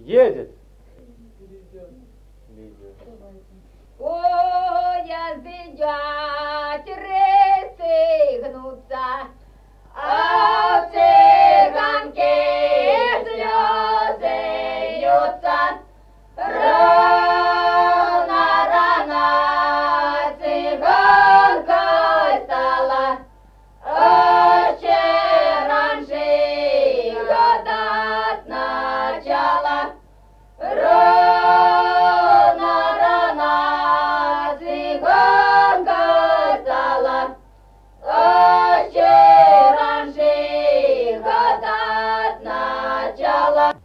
Едет. Поезд идет, рельсы гнутся, а в цыганке слезы льются. Рано, рано цыганка стала, еще раньше гадать начала. Рано, рано цыганка стала, еще раньше гадать начала.